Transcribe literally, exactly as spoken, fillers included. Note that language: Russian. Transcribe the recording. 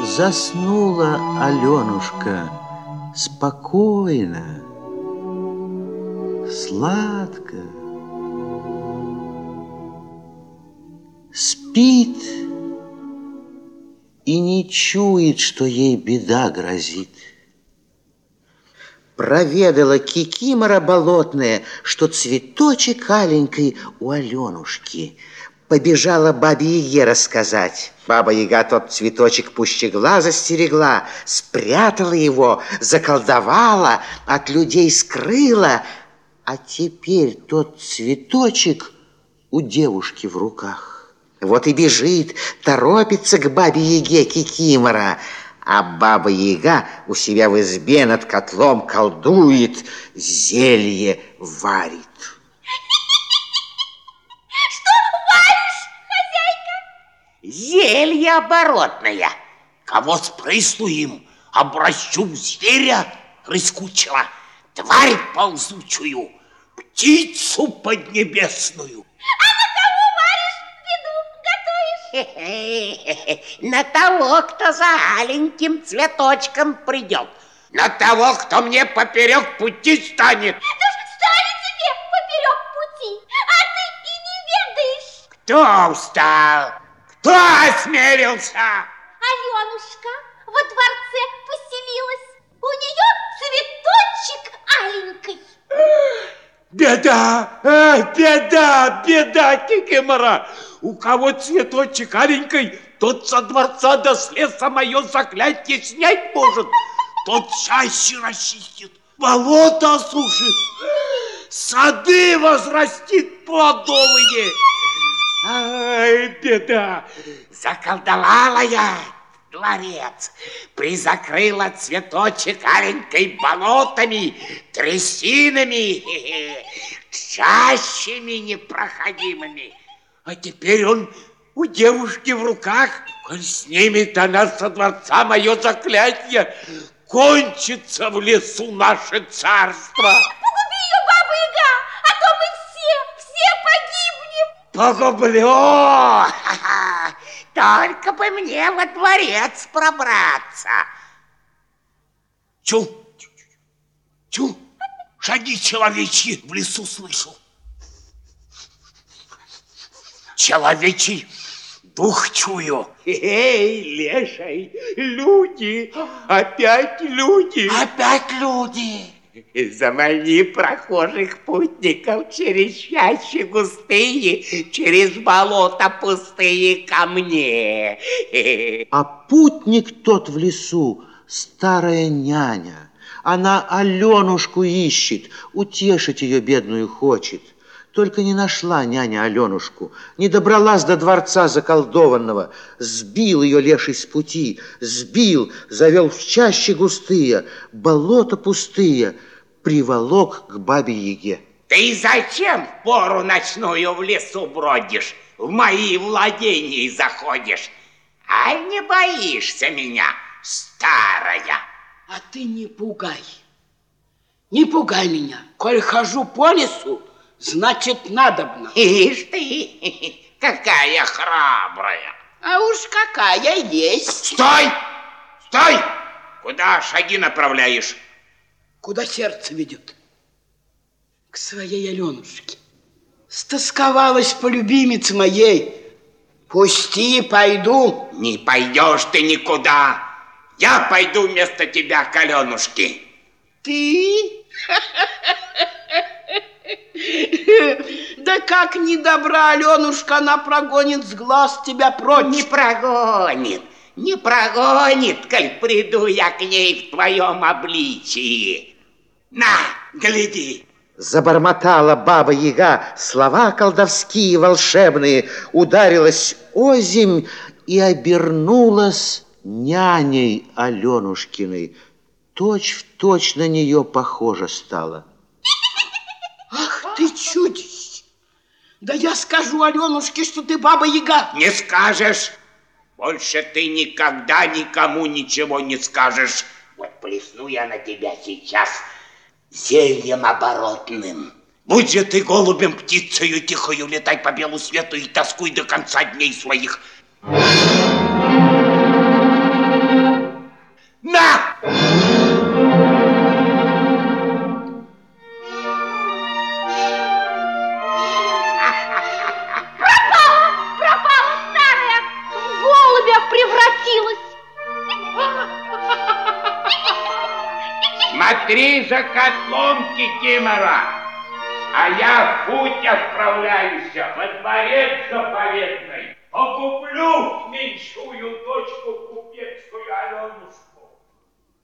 Заснула Аленушка спокойно, сладко. Спит и не чует, что ей беда грозит. Проведала кикимора болотная, что цветочек аленький у Аленушки. Побежала бабе-яге рассказать. Баба-яга тот цветочек пуще глаза стерегла, спрятала его, заколдовала, от людей скрыла. А теперь тот цветочек у девушки в руках. Вот и бежит, торопится к бабе-яге кикимора. А баба-яга у себя в избе над котлом колдует, зелье варит. Зелье оборотное. Кого спрысну им, обращу в зверя рыскучего, тварь ползучую, птицу поднебесную. А на кого варишь, беду готовишь? На того, кто за аленьким цветочком придет. На того, кто мне поперек пути станет. Да станет тебе поперек пути, а ты и не ведаешь. Кто устал? Кто осмелился? Аленушка во дворце поселилась. У нее цветочек аленький. Беда, а, беда, беда, кикимора. У кого цветочек аленький, тот со дворца до с леса мое заклятие снять может. Тот чаще расчистит, болото осушит, сады возрастит плодовые. Ай, беда! Заколдовала я дворец, призакрыла цветочек аленькой болотами, трясинами, чащами непроходимыми. А теперь он у девушки в руках. Коль снимет она со дворца мое заклятие, кончится в лесу наше царство. Погуби ее, баба-яга, а то мы все, все погибнем. Погублю! Только бы мне во дворец пробраться. Чу, чу, шаги человечьи в лесу слышу. Человечий дух чую. Эй, леший, люди, опять люди. Опять люди. Замани прохожих путников через чащи густые, через болота пустые ко мне. А путник тот в лесу, старая няня. Она Аленушку ищет, утешить ее бедную хочет. Только не нашла няня Аленушку, не добралась до дворца заколдованного. Сбил ее леший с пути, сбил, завел в чащи густые, болота пустые, приволок к бабе-яге. Ты зачем в пору ночную в лесу бродишь, в мои владения заходишь? А не боишься меня, старая? А ты не пугай, не пугай меня. Коль хожу по лесу, значит, надобно. Ишь ты, какая храбрая. А уж какая есть. Стой! Стой! Куда шаги направляешь? Куда сердце ведет? К своей Аленушке. Стосковалась по любимице моей. Пусти, пойду. Не пойдешь ты никуда. Я пойду вместо тебя к Аленушке. Ты? Да как не добра, Аленушка, она прогонит с глаз тебя прочь. Не прогонит, не прогонит, коль приду я к ней в твоем обличии. На, гляди. Забормотала баба-яга слова колдовские волшебные, ударилась озимь и обернулась няней Аленушкиной. Точь в точь на нее похожа стала. Ах ты чудись! Да я скажу Аленушке, что ты баба-яга. Не скажешь. Больше ты никогда никому ничего не скажешь. Вот плесну я на тебя сейчас зельем оборотным. Будь же ты голубем, птицею тихою, летай по белу свету и тоскуй до конца дней своих. Смотри за котлом, Кикимора, а я в путь отправляюсь во дворец заповедный. Погублю меньшую дочку купецкую Аленушку.